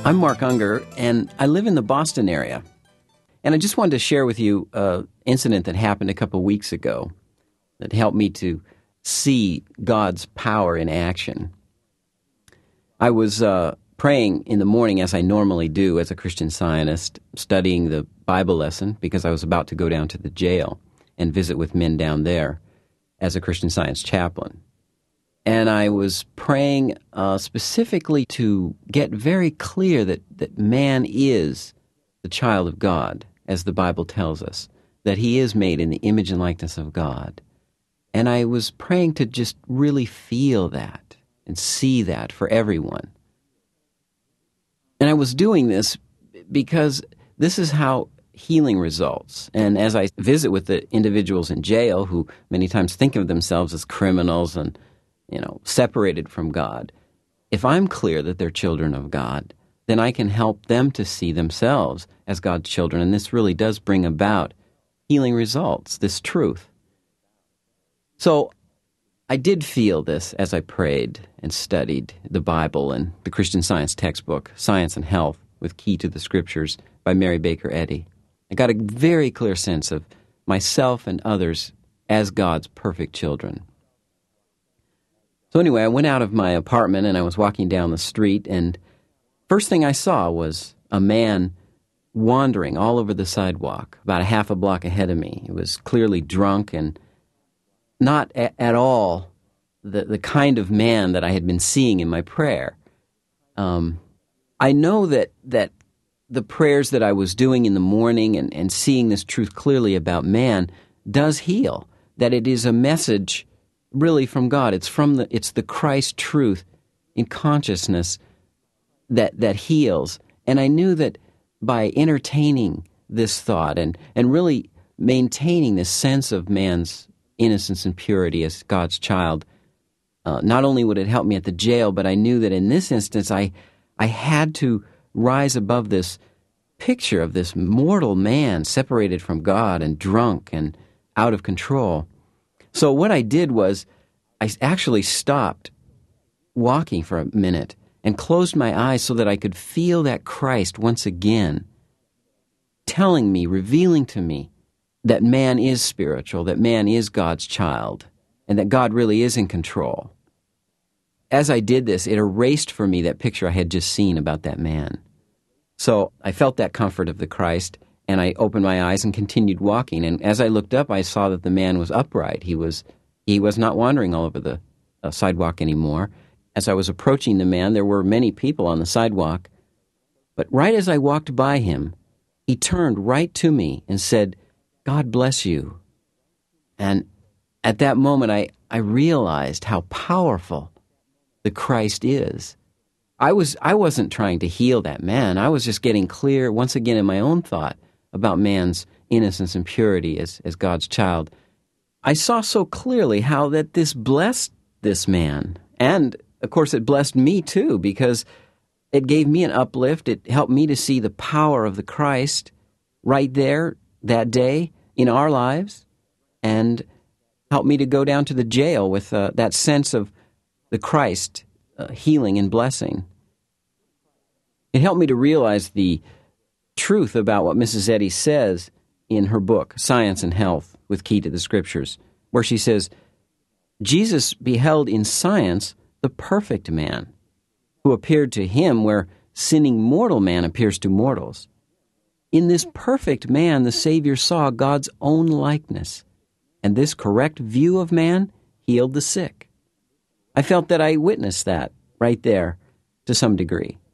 I'm Mark Unger, and I live in the Boston area. And I just wanted to share with you an incident that happened a couple weeks ago that helped me to see God's power in action. I was praying in the morning, as I normally do as a Christian Scientist, studying the Bible lesson because I was about to go down to the jail and visit with men down there as a Christian Science chaplain. And I was praying specifically to get very clear that man is the child of God, as the Bible tells us, that he is made in the image and likeness of God. And I was praying to just really feel that and see that for everyone. And I was doing this because this is how healing results. And as I visit with the individuals in jail who many times think of themselves as criminals and separated from God, if I'm clear that they're children of God, then I can help them to see themselves as God's children. And this really does bring about healing results, this truth. So I did feel this as I prayed and studied the Bible and the Christian Science textbook, Science and Health, with Key to the Scriptures by Mary Baker Eddy. I got a very clear sense of myself and others as God's perfect children. So anyway, I went out of my apartment and I was walking down the street, and first thing I saw was a man wandering all over the sidewalk, about a half a block ahead of me. He was clearly drunk and not at all the kind of man that I had been seeing in my prayer. I know that the prayers that I was doing in the morning and seeing this truth clearly about man does heal, that it is a message really from God. It's the Christ truth in consciousness that heals. And I knew that by entertaining this thought and really maintaining this sense of man's innocence and purity as God's child, not only would it help me at the jail, but I knew that in this instance I had to rise above this picture of this mortal man separated from God and drunk and out of control. So what I did was I actually stopped walking for a minute and closed my eyes so that I could feel that Christ once again telling me, revealing to me that man is spiritual, that man is God's child, and that God really is in control. As I did this, it erased for me that picture I had just seen about that man. So I felt that comfort of the Christ, and I opened my eyes and continued walking. And as I looked up, I saw that the man was upright. He was not wandering all over the sidewalk anymore. As I was approaching the man, there were many people on the sidewalk. But right as I walked by him, he turned right to me and said, "God bless you." And at that moment, I realized how powerful the Christ is. I wasn't trying to heal that man. I was just getting clear once again in my own thought about man's innocence and purity as God's child. I saw so clearly how that this blessed this man. And, of course, it blessed me too, because it gave me an uplift. It helped me to see the power of the Christ right there that day in our lives, and helped me to go down to the jail with that sense of the Christ healing and blessing. It helped me to realize the truth about what Mrs. Eddy says in her book, Science and Health, with Key to the Scriptures, where she says, Jesus beheld in science the perfect man, who appeared to him where sinning mortal man appears to mortals. In this perfect man, the Savior saw God's own likeness, and this correct view of man healed the sick. I felt that I witnessed that right there to some degree.